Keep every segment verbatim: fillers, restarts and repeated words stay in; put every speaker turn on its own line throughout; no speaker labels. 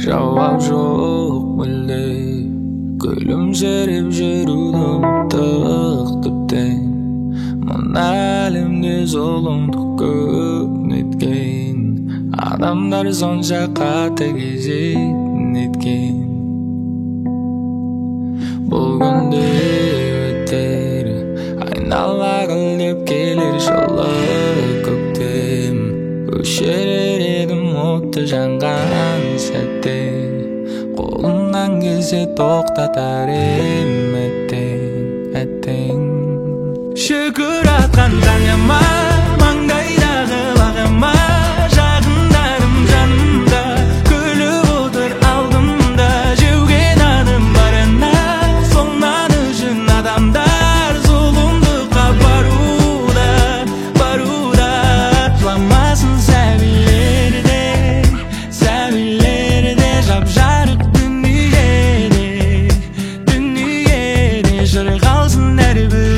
Жауап жоқ мүлде, күлімсіреп жүрудің тық тіптен. Мына әлемде зұлымдық көп неткен, адамдар сонша қатыгез неткен. Бұл күнде өтер, айнала гүлдеп келер жылы көктем. Өшірер едім отты жанған сәтте, қолымнан келсе тоқтатар едім әттең, әттең. Шүкір атқан таңыма, маңдайдағы бағыма, жақындарым жанымда күліп отыр алдымда. Жеуге наным барына, сонан үшін адамдар зұлымдыққа баруда, баруда. Жыламасын сәбилерде, сәбилерде, жап-жарық дүниеде, дүниеде. Жыр қалсын әрбір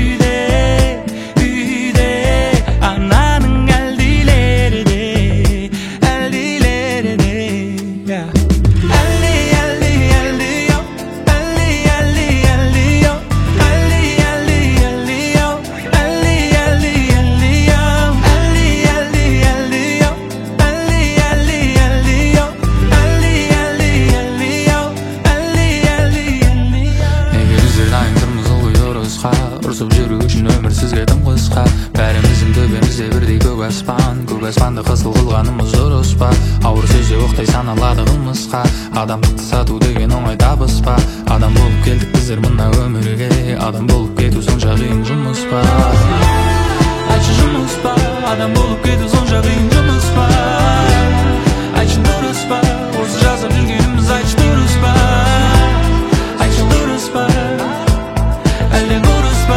ұрсып жүру үшін өмір сізге тым қысқа. Бәріміздің төбемізде бірдей көк аспан, көк аспанды қызыл қылғанымыз дұрыс па? Ауыр сөзде оқтай саналады қылмысқа, адамдықты сату деген оңай табыс па? Адам болып келдік біздер мына өмірге, адам болып кету сонша қиын жұмыс па? Айтшы жұмыс па? Адам болып кету сонша қиын жұмыс па? Айтшы дұрыс па? Осы жасап жүргеніміз айтшы дұрыс па? Айтшы дұрыс па? Әлде дұрыс па?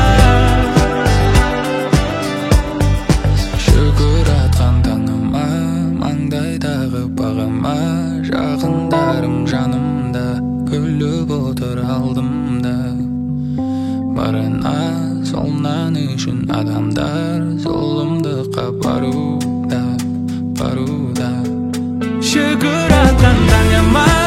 Шүкір атқан таңыма, маңдайдағы бағыма, жақындарым жанымда күліп отыр алдымда. Барына солнан үшін адамдар зұлымдыққа баруда, баруда. Шүкір атқан таңыма,